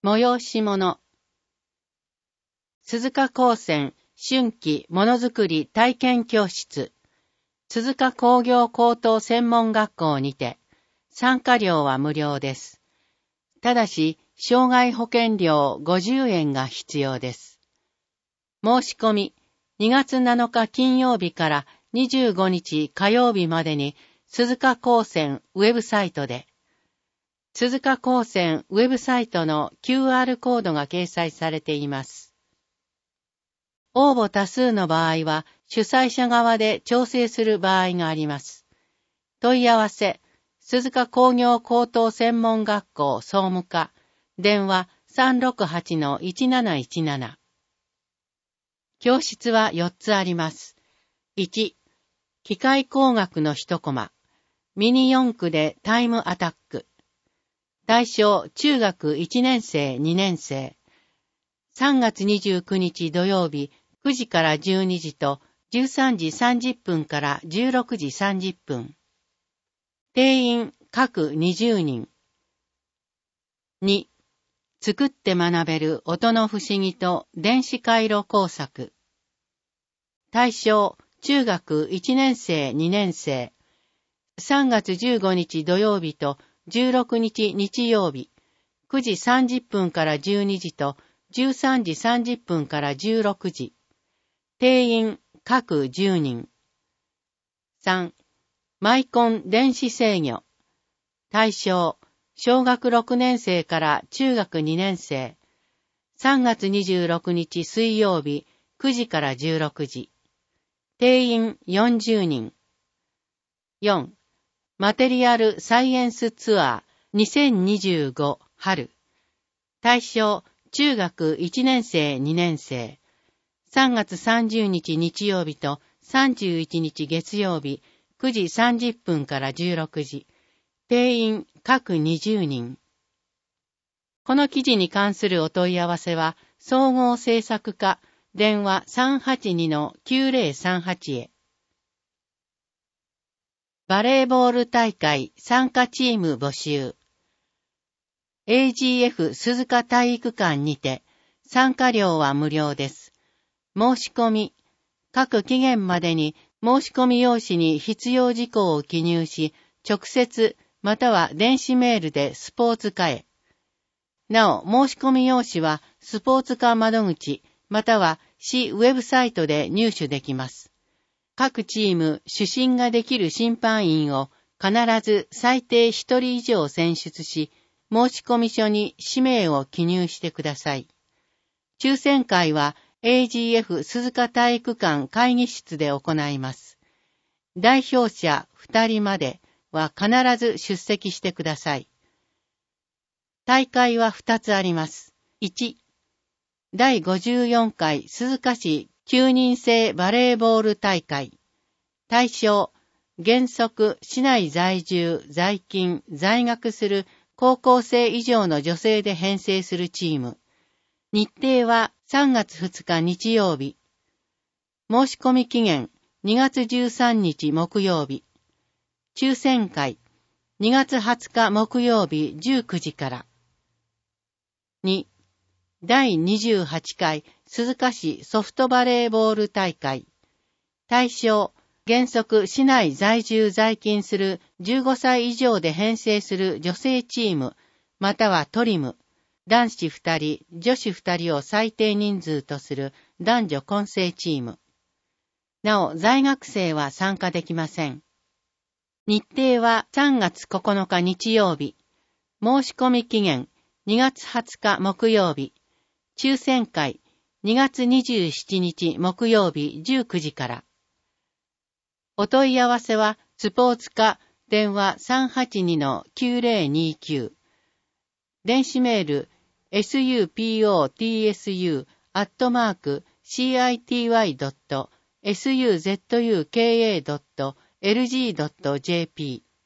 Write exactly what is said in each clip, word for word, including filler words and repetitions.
催し物。鈴鹿高専春季ものづくり体験教室。鈴鹿工業高等専門学校にて、参加料は無料です。ただし、障害保険料ごじゅうえんが必要です。申し込み、にがつなのか金曜日からにじゅうごにち火曜日までに、鈴鹿高専ウェブサイトで、鈴鹿高専ウェブサイトの キューアール コードが掲載されています。応募多数の場合は、主催者側で調整する場合があります。問い合わせ、鈴鹿工業高等専門学校総務課、電話 さんろくはちのいちなないちなな。教室はよっつあります。いち、機械工学の一コマ、ミニよん区でタイムアタック。対象、中学いちねんせい、にねんせい。さんがつにじゅうくにち土曜日、くじからじゅうにじとじゅうさんじさんじゅっぷんからじゅうろくじさんじゅっぷん。定員各にじゅうにん。に、作って学べる音の不思議と電子回路工作。対象、中学いちねんせい、にねんせい。さんがつじゅうごにち土曜日とじゅうろくにち日曜日、くじさんじゅっぷんからじゅうにじとじゅうさんじさんじゅっぷんからじゅうろくじ。定員各じゅうにん。さん、マイコン電子制御。対象、小学ろくねんせいから中学にねんせい。さんがつにじゅうろくにち水曜日、くじからじゅうろくじ。定員よんじゅうにん。よん、マテリアルサイエンスツアーにせんにじゅうご春。対象、中学いちねんせい、にねんせい。さんがつさんじゅうにち日曜日とさんじゅういちにち月曜日、くじさんじゅっぷんからじゅうろくじ。定員各にじゅうにん。この記事に関するお問い合わせは、総合制作課、電話 さんはちにのきゅうぜろさんはち へ。バレーボール大会参加チーム募集。エージーエフ 鈴鹿体育館にて、参加料は無料です。申し込み、各期限までに申し込み用紙に必要事項を記入し、直接または電子メールでスポーツ課へ。なお、申し込み用紙はスポーツ課窓口、または市ウェブサイトで入手できます。各チーム、主審ができる審判員を必ず最低ひとり以上選出し、申込書に氏名を記入してください。抽選会は エージーエフ 鈴鹿体育館会議室で行います。代表者ふたりまでは必ず出席してください。大会はふたつあります。いち、だいごじゅうよんかい鈴鹿市きゅうにんせいバレーボール大会。対象、原則市内在住、在勤、在学する高校生以上の女性で編成するチーム。日程はさんがつふつか日曜日。申し込み期限にがつじゅうさんにち木曜日。抽選会にがつはつか木曜日じゅうくじから。に、だいにじゅうはちかい鈴鹿市ソフトバレーボール大会。対象、原則市内在住在勤するじゅうごさい以上で編成する女性チーム、またはトリム、男子ふたり、女子ふたりを最低人数とする男女混成チーム。なお、在学生は参加できません。日程はさんがつここのか日曜日。申し込み期限にがつはつか木曜日。抽選会にがつにじゅうしちにち木曜日じゅうくじから。お問い合わせはスポーツ課電話 さんはちにのきゅうぜろにきゅう。電子メール エスユーピーオーティーエスユー アットマーク シーアイティーワイ ドット エスユーゼットユーケーエー ドット エルジー ドット ジェーピー。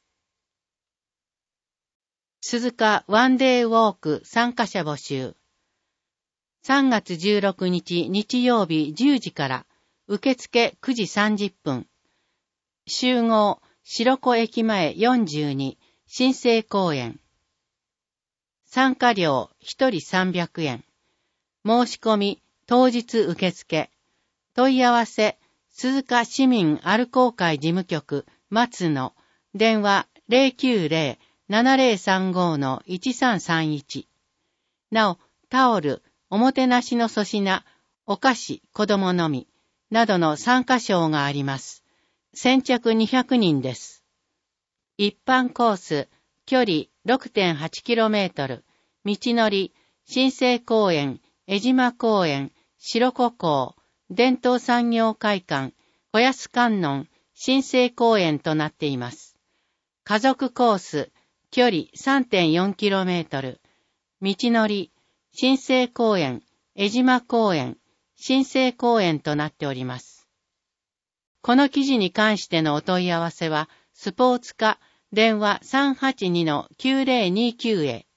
鈴鹿ワンデーウォーク参加者募集。さんがつじゅうろくにち日曜日じゅうじから、受付くじさんじゅっぷん。集合、白子駅前よんじゅうに、新生公園。 参加料ひとりさんびゃくえん。申し込み当日受付。問い合わせ鈴鹿市民アルコー会事務局松野。電話 ゼロきゅうゼロ ななゼロさんご いちさんさんいち。なお、タオル、おもてなしの粗品、お菓子、子供のみ、などの参加賞があります。先着にひゃくにんです。一般コース、距離 ろくてんはちキロメートル、道のり、新生公園、江島公園、白子港、伝統産業会館、小安観音、新生公園となっています。家族コース、距離 さんてんよんキロメートル、道のり、新生公園、江島公園、新生公園となっております。この記事に関してのお問い合わせは、スポーツ課、電話 さんはちにのきゅうゼロにきゅう へ。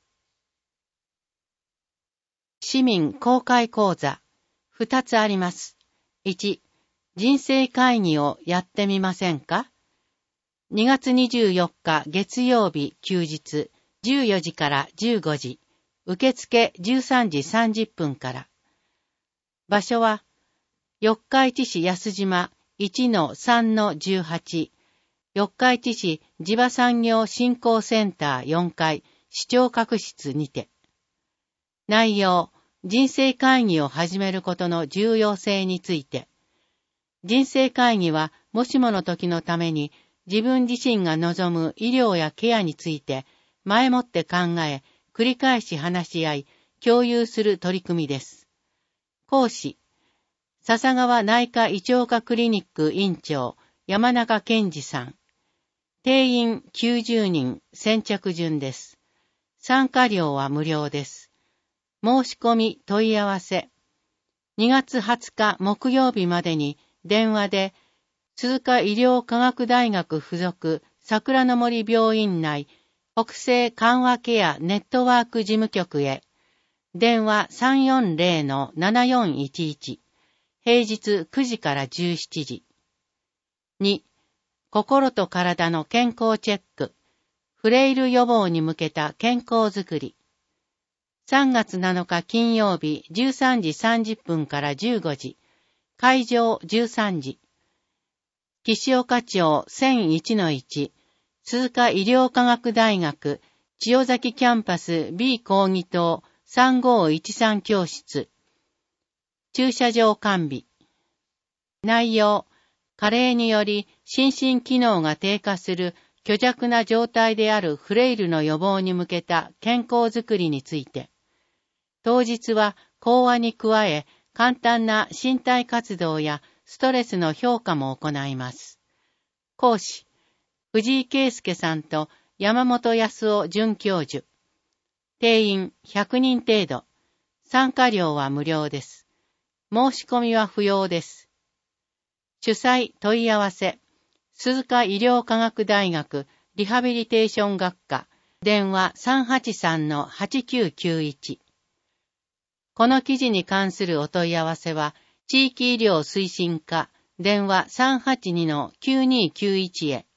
市民公開講座、ふたつあります。いち、人生会議をやってみませんか？にがつにじゅうよっか月曜日休日、じゅうよじからじゅうごじ、受付じゅうさんじさんじゅっぷんから。場所は、四日市市安島 いちのさんのじゅうはち、四日市市地場産業振興センターよんかい市長閣室にて。内容、人生会議を始めることの重要性について。人生会議はもしもの時のために自分自身が望む医療やケアについて前もって考え、繰り返し話し合い、共有する取り組みです。講師、笹川内科胃腸科クリニック院長、山中健二さん。定員きゅうじゅうにん、先着順です。参加料は無料です。申し込み問い合わせ。にがつはつか木曜日までに電話で、鈴鹿医療科学大学附属桜の森病院内北西緩和ケアネットワーク事務局へ。電話 さんよんゼロのななよんいちいち。平日くじからじゅうしちじ。に、心と体の健康チェック。フレイル予防に向けた健康づくり。さんがつなのか金曜日じゅうさんじさんじゅっぷんからじゅうごじ。会場じゅうさんじ。岸岡町 せんいちのいち。鈴鹿医療科学大学千代崎キャンパス B 講義棟さんごいちさん教室。駐車場完備。内容、加齢により心身機能が低下する虚弱な状態であるフレイルの予防に向けた健康づくりについて。当日は講話に加え簡単な身体活動やストレスの評価も行います。講師、藤井圭介さんと山本康夫准教授。定員ひゃくにん程度。参加料は無料です。申し込みは不要です。主催問い合わせ。鈴鹿医療科学大学リハビリテーション学科。電話 さんはちさんのはちきゅうきゅういち。この記事に関するお問い合わせは、地域医療推進課。電話 さんはちにのきゅうにきゅういち へ。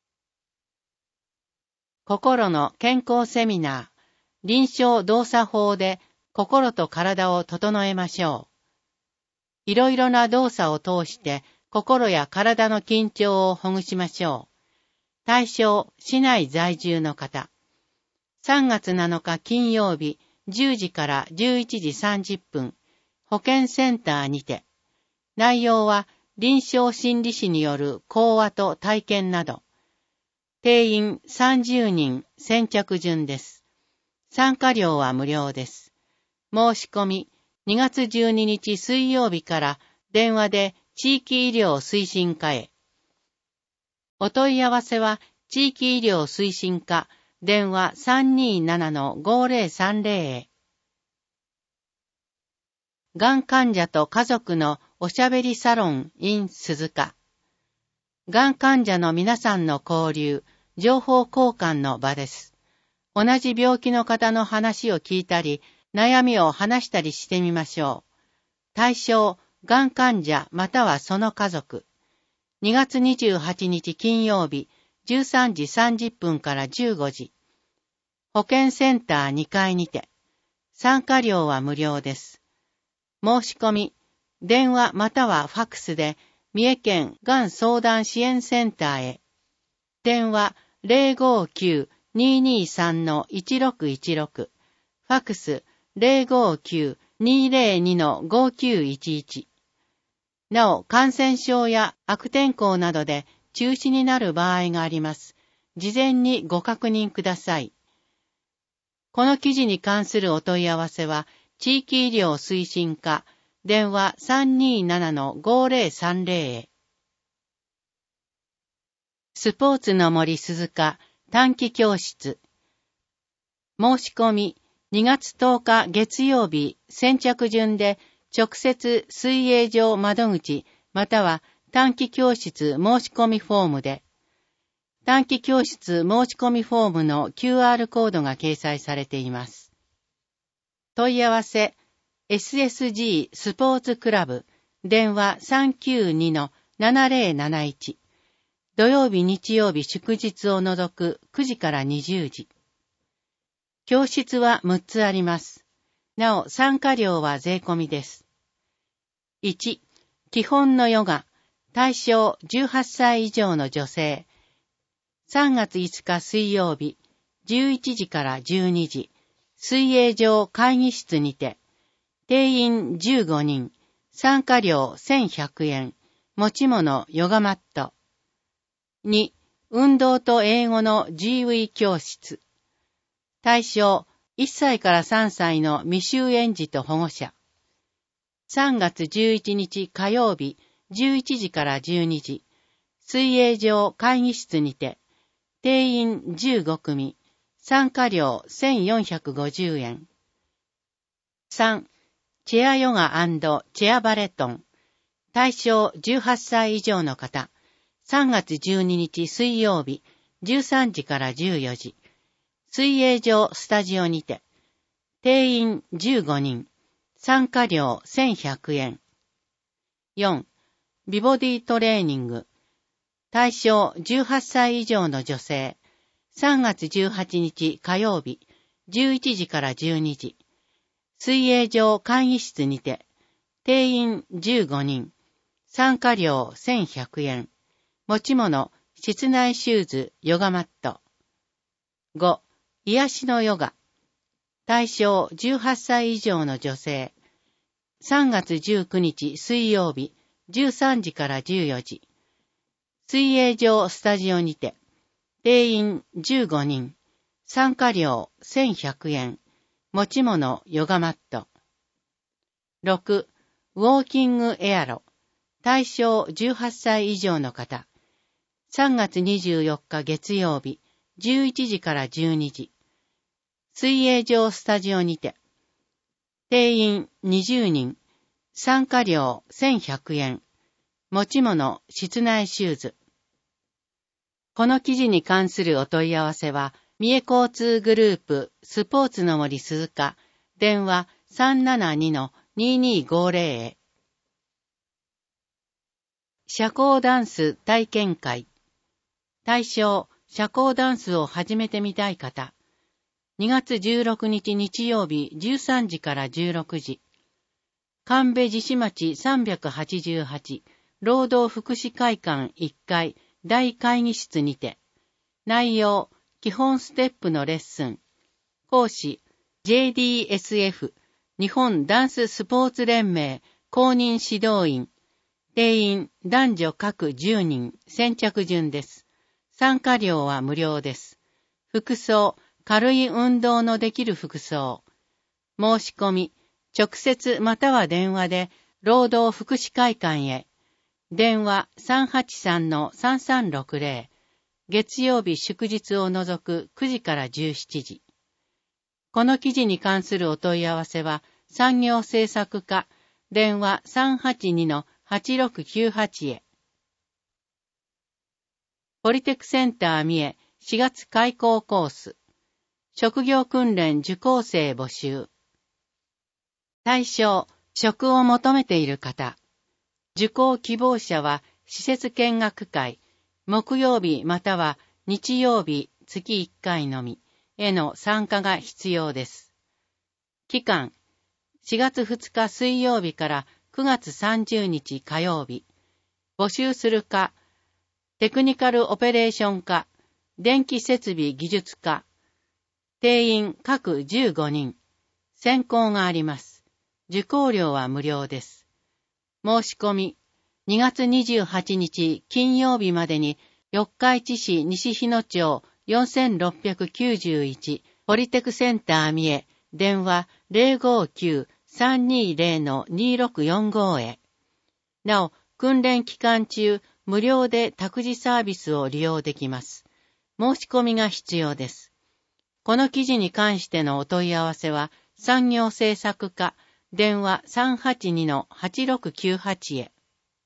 心の健康セミナー。臨床動作法で心と体を整えましょう。いろいろな動作を通して心や体の緊張をほぐしましょう。対象、市内在住の方。さんがつなのか金曜日じゅうじからじゅういちじさんじゅっぷん。保健センターにて。内容は臨床心理士による講話と体験など。定員さんじゅうにん、先着順です。参加料は無料です。申し込み、にがつじゅうににち水曜日から電話で地域医療推進課へ。お問い合わせは地域医療推進課、電話 さんにーななのごーぜろさんぜろ へ。がん患者と家族のおしゃべりサロン in 鈴鹿。がん患者の皆さんの交流、情報交換の場です。同じ病気の方の話を聞いたり、悩みを話したりしてみましょう。対象、がん患者またはその家族。にがつにじゅうはちにち金曜日、じゅうさんじさんじゅっぷんからじゅうごじ。 保健センターにかいにて。参加料は無料です。申し込み、電話またはファックスで、三重県がん相談支援センターへ。電話 ゼロごきゅう にーにーさん いちろくいちろく。ファックス ゼロごきゅう にーぜろに ごきゅういちいち。なお、感染症や悪天候などで中止になる場合があります。事前にご確認ください。この記事に関するお問い合わせは、地域医療推進課、電話 さんにーなな ごぜろさんぜろ へ。スポーツの森鈴鹿短期教室。申し込み、にがつとおか月曜日、先着順で直接水泳場窓口または短期教室申し込みフォームで、短期教室申し込みフォームの キューアール コードが掲載されています。問い合わせ エスエスジー スポーツクラブ電話 さんきゅうに ななぜろなないち。土曜日日曜日祝日を除くくじからにじゅうじ。教室はむっつあります。なお参加料は税込みです。いち. 基本のヨガ対象じゅうはっさい以上の女性。さんがついつか水曜日じゅういちじからじゅうにじ、水泳場会議室にて、定員じゅうごにん、参加料せんひゃくえん、持ち物ヨガマット。に. 運動と英語の ジーウィー 教室。対象いっさいからさんさいの未就園児と保護者。さんがつじゅういちにち火曜日じゅういちじからじゅうにじ、水泳場会議室にて、定員じゅうごくみ、参加料せんよんひゃくごじゅうえん。さん. チェアヨガ&チェアバレトン。対象じゅうはっさい以上の方。さんがつじゅうににち水曜日じゅうさんじからじゅうよじ。水泳場スタジオにて。定員じゅうごにん。参加料せんひゃくえん。よん. 美ボディトレーニング。対象じゅうはっさい以上の女性。さんがつじゅうはちにち火曜日じゅういちじからじゅうにじ。水泳場会議室にて。定員じゅうごにん。参加料せんひゃくえん。持ち物、室内シューズ、ヨガマット。ご. 癒しのヨガ。対象じゅうはっさい以上の女性。さんがつじゅうくにち水曜日じゅうさんじからじゅうよじ。水泳場スタジオにて。定員じゅうごにん。参加料せんひゃくえん。持ち物ヨガマット。ろく. ウォーキングエアロ。対象じゅうはっさい以上の方。さんがつにじゅうよっか月曜日じゅういちじからじゅうにじ。水泳場スタジオにて。定員にじゅうにん。参加料せんひゃくえん。持ち物室内シューズ。この記事に関するお問い合わせは、三重交通グループスポーツの森鈴鹿電話 さんななに にーにーごぜろ へ。社交ダンス体験会。対象、社交ダンスを始めてみたい方。にがつじゅうろくにち日曜日じゅうさんじからじゅうろくじ。神戸地市町さんびゃくはちじゅうはち労働福祉会館いっかい大会議室にて。内容、基本ステップのレッスン。講師、ジェーディーエスエフ 日本ダンススポーツ連盟公認指導員。定員男女各じゅうにん、先着順です。参加料は無料です。服装、軽い運動のできる服装。申し込み、直接または電話で、労働福祉会館へ。電話 さんはちさん さんさんろくぜろ。月曜日祝日を除くくじからじゅうしちじ。この記事に関するお問い合わせは、産業政策課、電話 さんはちに はちろくきゅうはち へ。ポリテクセンター三重しがつ開講コース。職業訓練受講生募集。対象、職を求めている方。受講希望者は施設見学会、木曜日または日曜日月いっかいのみ、 への参加が必要です。期間、しがつふつか水曜日からくがつさんじゅうにち火曜日。募集する課、テクニカルオペレーション課、電気設備技術課。定員各じゅうごにん。選考があります。受講料は無料です。申し込み、にがつにじゅうはちにち金曜日までに、四日市市西日野町よんせんろっぴゃくきゅうじゅういちポリテクセンター三重、電話 ゼロごきゅう さんにゼロ にろくよんご へ。なお、訓練期間中、無料で託児サービスを利用できます。申し込みが必要です。この記事に関してのお問い合わせは、産業政策課、電話 さんはちにのはちろくきゅうはち へ。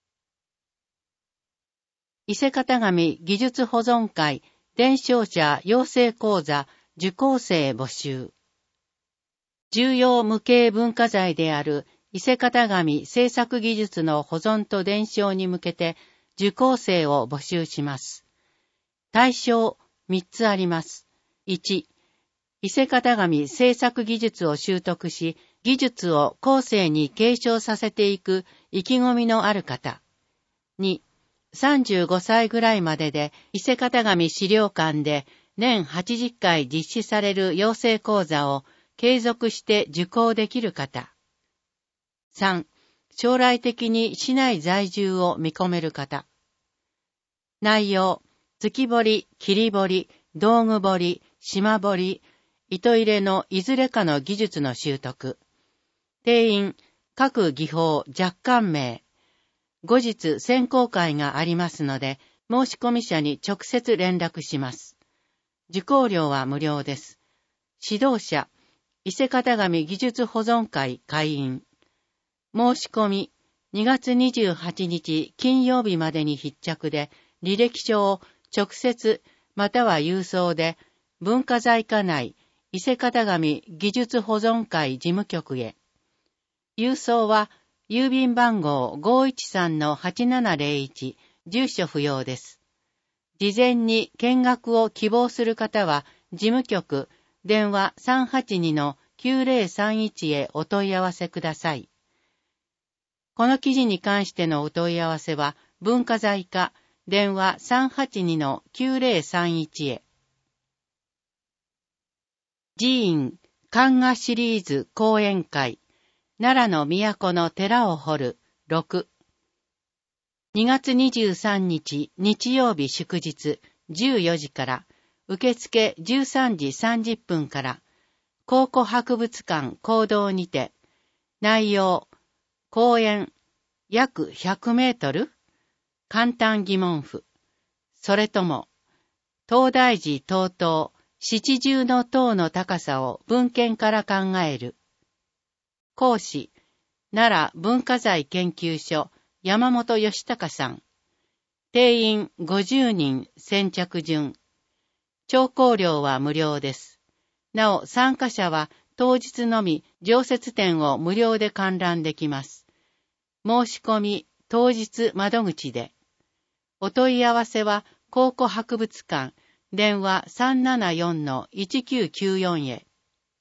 伊勢型紙技術保存会伝承者養成講座受講生募集。重要無形文化財である伊勢型紙制作技術の保存と伝承に向けて受講生を募集します。対象みっつあります。いち、伊勢型紙制作技術を習得し、技術を後世に継承させていく意気込みのある方。に、さんじゅうごさいぐらいまでで伊勢型紙資料館で年はちじゅっかい実施される養成講座を継続して受講できる方。さん、将来的に市内在住を見込める方。内容、月彫り、切り彫り、道具彫り、島彫り、糸入れのいずれかの技術の習得。定員、各技法若干名。後日選考会がありますので、申し込み者に直接連絡します。受講料は無料です。指導者、伊勢型紙技術保存会会員。申し込み、にがつにじゅうはちにち金曜日までに必着で、履歴書を直接または郵送で、文化財課内伊勢型紙技術保存会事務局へ。郵送は、郵便番号 ごいちさんのはちななゼロいち、住所不要です。事前に見学を希望する方は、事務局、電話 さんはちにのきゅうゼロさんいち へお問い合わせください。この記事に関してのお問い合わせは、文化財課、電話 さんはちにのきゅうゼロさんいち へ。寺院、漢画シリーズ講演会。奈良の都の寺を掘る、ろく。にがつにじゅうさんにち日曜日祝日じゅうよじから、受付じゅうさんじさんじゅっぷんから、考古博物館講堂にて、内容、講演、約ひゃくメートル？簡単疑問符。それとも、東大寺等々、七重の塔の高さを文献から考える。講師、奈良文化財研究所山本義隆さん。定員ごじゅうにん先着順。聴講料は無料です。なお参加者は当日のみ常設展を無料で観覧できます。申し込み当日窓口で。お問い合わせは考古博物館電話 さんななよんのいちきゅうきゅうよん へ。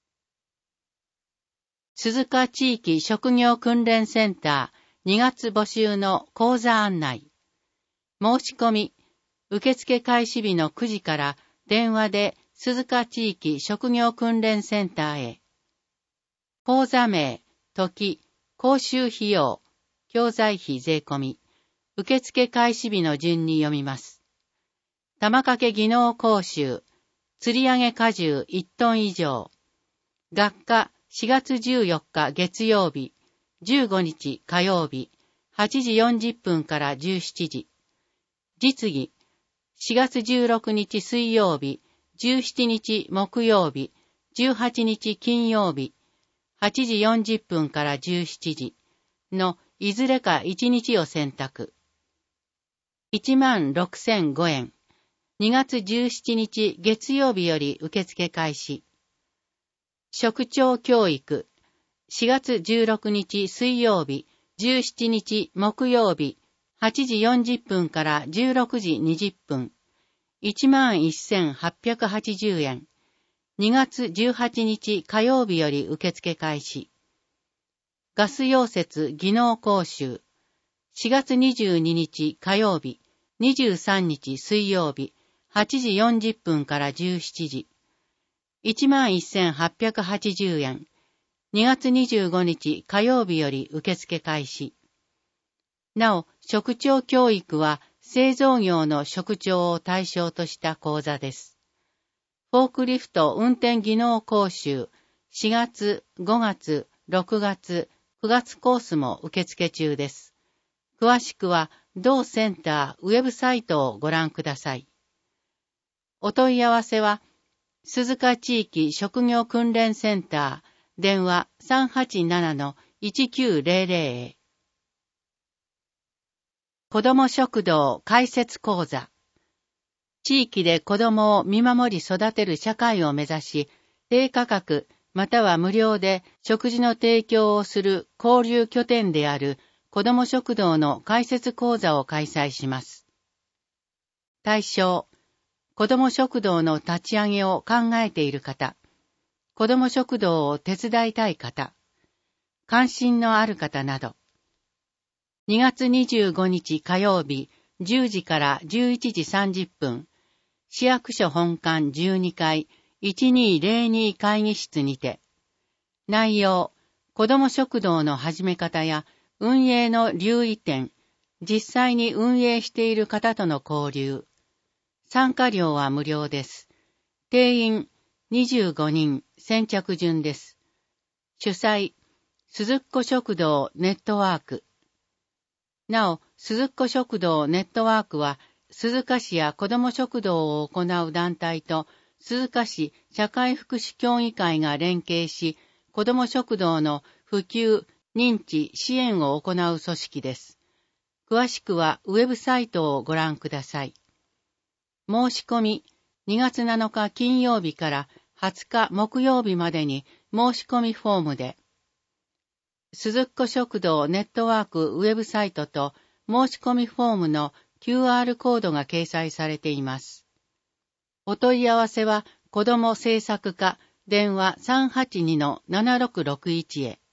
鈴鹿地域職業訓練センターにがつ募集の講座案内。申し込み、受付開始日のくじから電話で鈴鹿地域職業訓練センターへ。講座名、時、講習費用、教材費税込み、受付開始日の順に読みます。玉掛技能講習、釣り上げ荷重いちトン以上。学科しがつじゅうよっか月曜日、じゅうごにち火曜日、はちじよんじゅっぷんからじゅうしちじ。実技、しがつじゅうろくにち水曜日、じゅうしちにち木曜日、じゅうはちにち金曜日、はちじよんじゅっぷんからじゅうしちじのいずれかいちにちを選択。いちまんろくせんごえん。にがつじゅうしちにち月曜日より受付開始。職長教育、しがつじゅうろくにち水曜日、じゅうしちにち木曜日、はちじよんじゅっぷんからじゅうろくじにじゅっぷん、いちまんせんはっぴゃくはちじゅうえん。 にがつじゅうはちにち火曜日より受付開始。ガス溶接技能講習。しがつにじゅうににち火曜日、にじゅうさんにち水曜日、はちじよんじゅっぷんからじゅうしちじ。いちまんせんはっぴゃくはちじゅうえん。にがつにじゅうごにち火曜日より受付開始。なお、職長教育は製造業の職長を対象とした講座です。フォークリフト運転技能講習、しがつ、ごがつ、ろくがつ、くがつコースも受付中です。詳しくは、同センターウェブサイトをご覧ください。お問い合わせは、鈴鹿地域職業訓練センター、電話 さんはちななのいちきゅうぜろぜろ へ。子ども食堂開設講座。地域で子どもを見守り育てる社会を目指し、低価格または無料で食事の提供をする交流拠点である子ども食堂の開設講座を開催します。対象、子ども食堂の立ち上げを考えている方、子ども食堂を手伝いたい方、関心のある方など。にがつにじゅうごにち火曜日じゅうじからじゅういちじさんじゅっぷん、市役所本館じゅうにかいいちにーぜろに会議室にて、内容、子ども食堂の始め方や運営の留意点、実際に運営している方との交流。参加料は無料です。定員にじゅうごにん、先着順です。主催、鈴子食堂ネットワーク。なお、鈴子食堂ネットワークは、鈴鹿市や子ども食堂を行う団体と、鈴鹿市社会福祉協議会が連携し、子ども食堂の普及、認知、支援を行う組織です。詳しくはウェブサイトをご覧ください。申し込み、にがつなのか金曜日からはつか木曜日までに申し込みフォームで、鈴子食堂ネットワークウェブサイトと申し込みフォームの キューアール コードが掲載されています。お問い合わせは子ども政策課電話 さんはちにのななろくろくいち へ。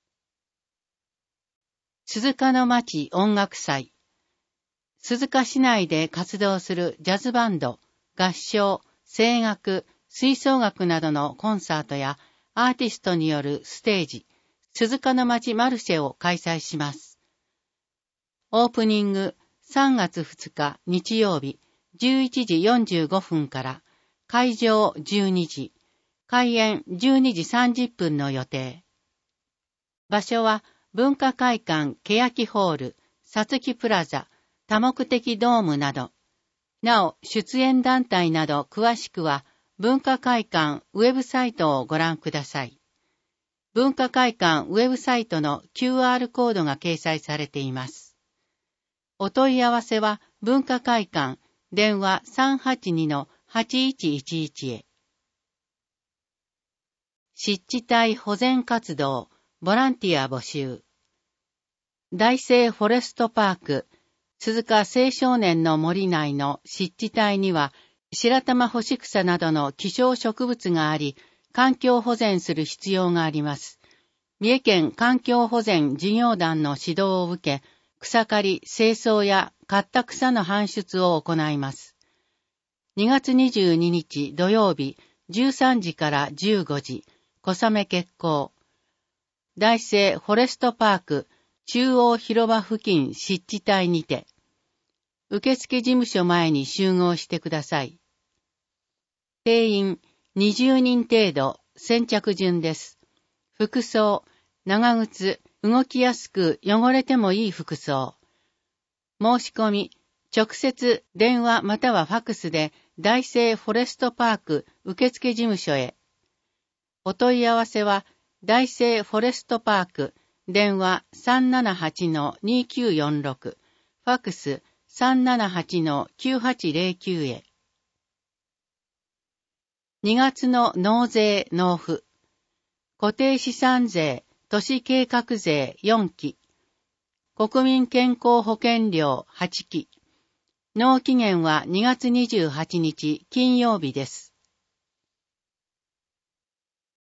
鈴鹿の町音楽祭。鈴鹿市内で活動するジャズバンド、合唱、声楽、吹奏楽などのコンサートやアーティストによるステージ、鈴鹿の町マルシェを開催します。オープニングさんがつふつか日曜日じゅういちじよんじゅうごふんから会場じゅうにじ、開演じゅうにじさんじゅっぷんの予定。場所は文化会館欅ホール、さつきプラザ、多目的ドームなど。なお、出演団体など詳しくは文化会館ウェブサイトをご覧ください。文化会館ウェブサイトの キューアール コードが掲載されています。お問い合わせは文化会館電話 さんはちにのはちいちいちいち へ。湿地帯保全活動、ボランティア募集。大生フォレストパーク、鈴鹿青少年の森内の湿地帯には白玉干し草などの希少植物があり、環境保全する必要があります。三重県環境保全事業団の指導を受け、草刈り、清掃や刈った草の搬出を行います。にがつにじゅうににち土曜日じゅうさんじからじゅうごじ、小雨決行。大生フォレストパーク中央広場付近湿地帯にて、受付事務所前に集合してください。定員にじゅうにん程度、先着順です。服装、長靴、動きやすく汚れてもいい服装。申し込み、直接電話またはファクスで大生フォレストパーク受付事務所へ。お問い合わせは大生フォレストパーク電話 さんななはちのにきゅうよんろく、ファクス さんななはちのきゅうはちぜろきゅう へ。にがつの納税納付。固定資産税、都市計画税よんき。国民健康保険料はちき。納期限はにがつにじゅうはちにち金曜日です。